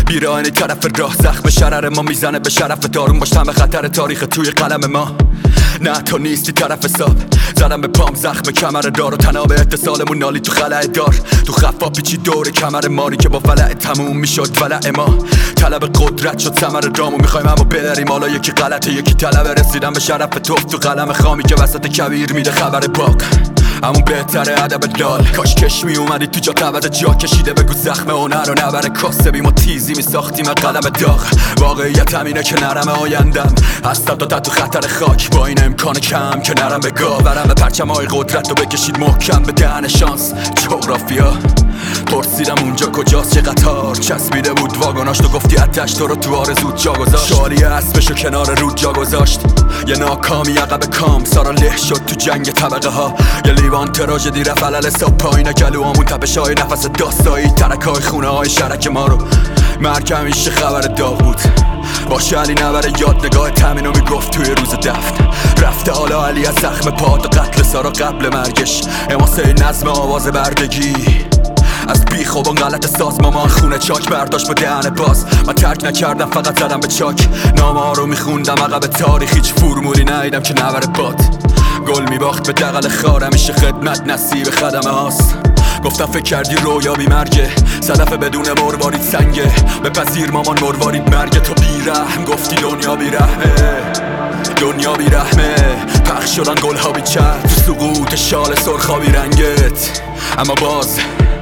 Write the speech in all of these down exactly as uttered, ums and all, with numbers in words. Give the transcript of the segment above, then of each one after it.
بیرانی طرف راه، زخم شرر ما میزنه به شرف دارون باش همه خطر تاریخ توی قلم ما. نه تو نیستی طرف حساب، زدم به پام زخم کمر دار و تناب اتصالمون نالی تو خلع دار. تو خفا پیچی دور کمر ماری که با ولع تموم میشد ولع ما. طلب قدرت شد ثمر رامو، میخوایم اما بریم حالا یکی غلطه یکی طلب رسیدن به شرف توف تو قلم خامی که وسط کبیر میده خبر باغ. همون بهتره ادب لال، کاش کش می اومدی تو جا تبد جا کشیده بگو زخم هنر و نبره کاسبیم و تیزی می ساختیم قلم داغ. واقعیت همینه که نرم آیندم هستم تا تو خطر خاک، با این امکان کم که نرم به گاه برم به پرچم های قدرت رو بکشید محکم به دهن شانس. جغرافیا پرسیدم اونجا کجاست، چه قطار چسبیده بود واگناش، تو گفتی اتش تو رو تو آرزود جا گذاشت. شالی اسبشو کنار رود جا گذاشت، یه ناکامی عقب کام سارا له شد تو جنگ طبقه ها. یه لیوان تراژدی رفت علل حساب پایین گلوامون تپش های نفس داستایی ترک های خونه های شرک ما رو. مرگ همیشه خبر داغ بود، باشه علی نبره یاد نگاه تمینو میگفت توی روز دفن. رفته حالا علی از زخم پاد و قتل سارا قبل مرگش، اماسه نظم آواز بردگی از بیخ و غلط ساز مامان خونه چاک برداشت با دهن باز. من ترک نکردم فقط زدم به چاک، نامه ها رو میخوندم عقب تاریخ، هیچ فرمولی ندیدم که نبره باد. گل میباخت به دقل خار، همیشه خدمت نصیب خدمه هاست. گفتم فکر کردی رویا بی مرگه، صدف بدون مروارید سنگه، بپذیر مامان مروارید مرگه. تو بیرحم گفتی دنیا بیرحمه، دنیا بیرحمه. پخش شدن گل ها بی چرب تو سقوط شال سرخابی رنگت، اما باز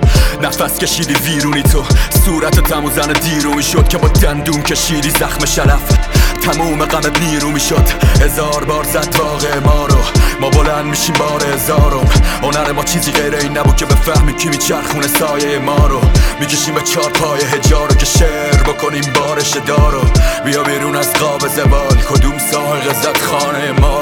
نفس کشیدی ویرونی تو صورت تمو زن دیرو میشد که با دندون کشیدی زخم شرف. تموم غمت نیرو میشد، هزار بار زد واقع ما رو، ما بلند میشیم بار هزارم. هنر ما چیزی غیر این نبود که بفهمیم کی میچرخونه سایه ما رو. میکشیم به چار پای هجارو که شعر بکنیم بارش دارو. بیا بیرون از قاب زوال، کدوم ساحل زد خانه ما